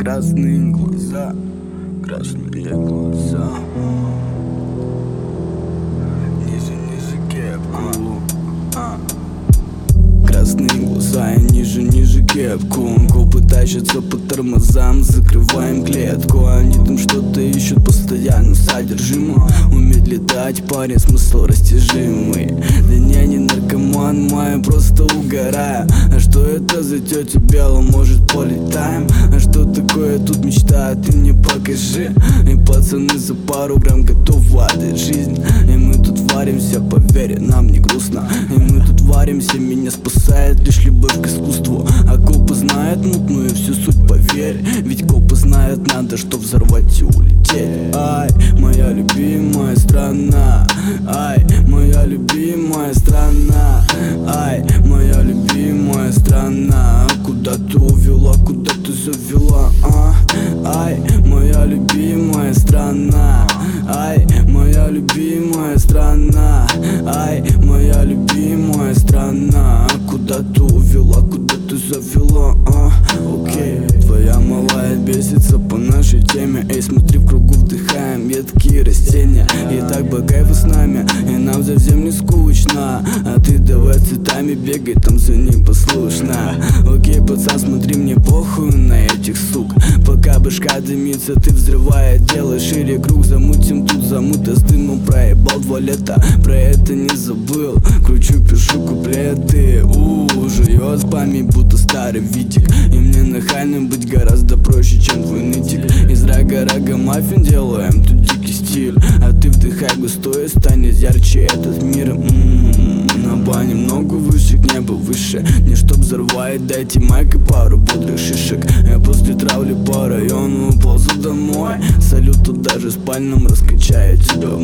Красные глаза, красные глаза. Ниже кепку. Красные глаза и ниже кепку. Копы тащатся по тормозам, закрываем клетку. Они там что-то ищут постоянно содержимо. Уметь летать, парень, смысл растяжимый. Да не наркоман, мой, просто угораю. А что это за тетя Бела, может полетаем? А что такое тут мечта, ты мне покажи. И пацаны за пару грамм готовы отдать жизнь. И мы тут варимся, поверь, нам не грустно. И мы тут варимся, меня спасает лишь любовь к искусству. А копы знают мутную всю суть, поверь. Ведь копы знают, надо что взорвать и улететь. Ай, моя любимая страна. Ай, моя любимая страна. Ай, моя любимая страна. Куда ты увела, куда ты завела, а? Ай, моя любимая страна. Ай, моя любимая страна. Ай, моя любимая страна. Куда ты увела, куда ты завела, а? Окей, твоя малая бесится по нашей теме. Эй, смотри, в кругу вдыхаем едкие растения. И так бы кайфу с нами, и нам совсем не скучно. А ты давай цветами бегай, там за ним послушно. Окей, пацан, смотри, мне похуй на этих сук. Пока башка дымится, ты взрывая, делай шире круг. Замутим тут замута с дымом, проебал 2 лета. Про это не забыл, кручу, пишу куплеты. Жует память, будто старый витик. И мне нахальным быть гораздо проще, чем твой нытик. Из рага маффин делаем, тут дикий стиль. А ты вдыхай густой, станет ярче этот мир. На бане много выше, к небу выше. Не чтоб взорвать, дайте майк и пару бодрых шишек. Я после травли по району ползу домой. Салют тут даже спальным раскачает тебя